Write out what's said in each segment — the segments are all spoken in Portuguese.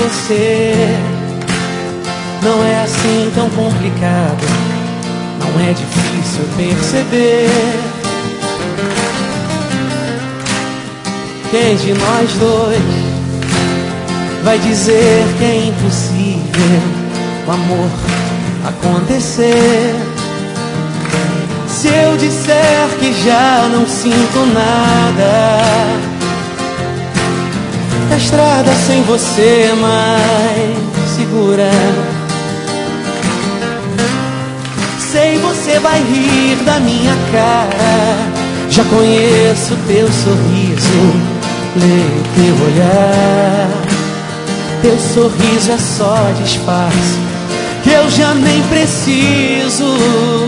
você. Não é assim tão complicado, não é difícil perceber. Quem de nós dois vai dizer que é impossível o amor acontecer? Se eu disser que já não sinto nada, a estrada sem você é mais segura. Sei, você vai rir da minha cara, já conheço teu sorriso, leio teu olhar. Teu sorriso é só disfarce, que eu já nem preciso.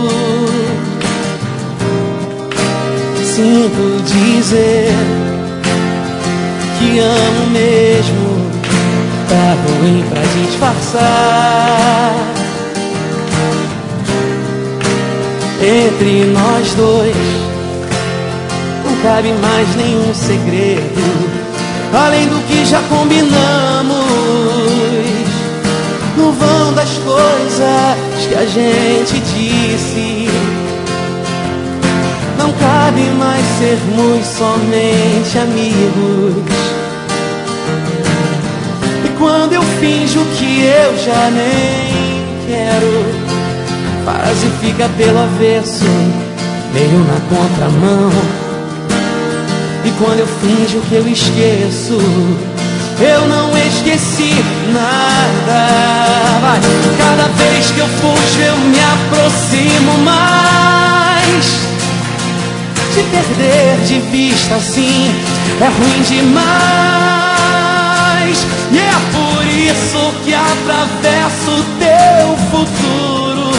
Sinto dizer que amo mesmo, tá ruim pra disfarçar. Entre nós dois não cabe mais nenhum segredo, além do que já combinamos. No vão das coisas que a gente disse, não cabe mais sermos somente amigos. E quando eu finjo que eu já nem quero, a frase fica pelo avesso, meio na contramão. E quando eu finjo que eu esqueço, eu não esqueci nada. Vai. Cada vez que eu fujo eu me aproximo mais. Te perder de vista assim é ruim demais. E é por isso que atravesso o teu futuro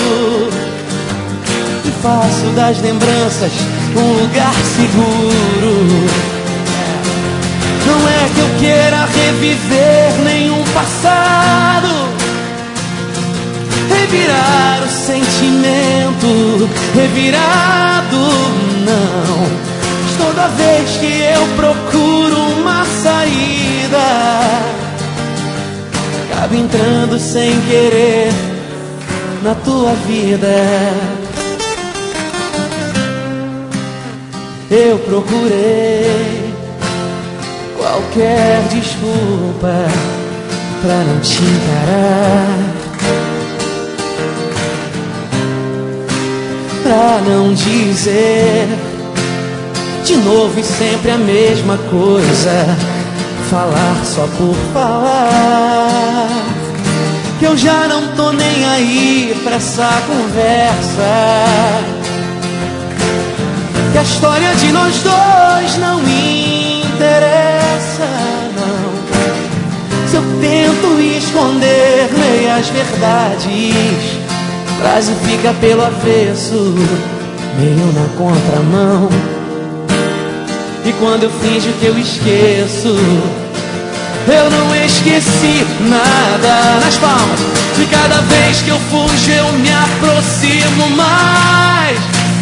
e faço das lembranças um lugar seguro. Não é que eu queira reviver nenhum passado, revirar o sentimento revirado, não. Mas toda vez que eu procuro uma saída, acabo entrando sem querer na tua vida. Eu procurei qualquer desculpa pra não te encarar, pra não dizer de novo e sempre a mesma coisa, falar só por falar, que eu já não tô nem aí pra essa conversa, que a história de nós dois não interessa, não. Se eu tento esconder meias verdades, a frase fica pelo avesso, meio na contramão. E quando eu finjo que eu esqueço, eu não esqueci nada. Nas palmas. E cada vez que eu fujo eu me aproximo mais.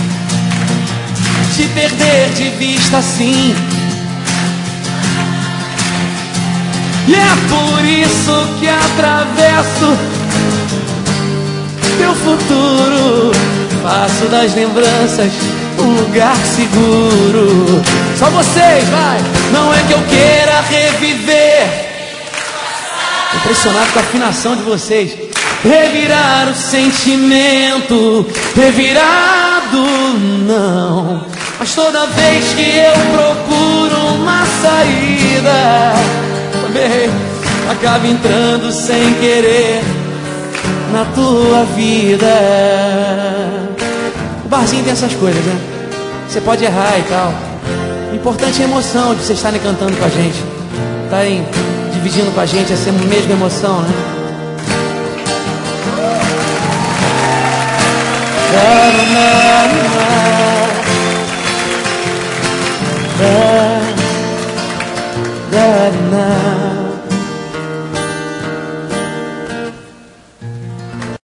Te perder de vista assim, e é por isso que atravesso teu futuro, faço das lembranças um lugar seguro. Só vocês, vai! Não é que eu queira reviver, impressionado com a afinação de vocês. Revirar o sentimento revirado, não. Mas toda vez que eu procuro uma saída, também acabo entrando sem querer na tua vida. O barzinho tem essas coisas, né? Você pode errar e tal. O importante é a emoção de vocês estarem cantando com a gente, estarem dividindo com a gente essa mesma emoção, né?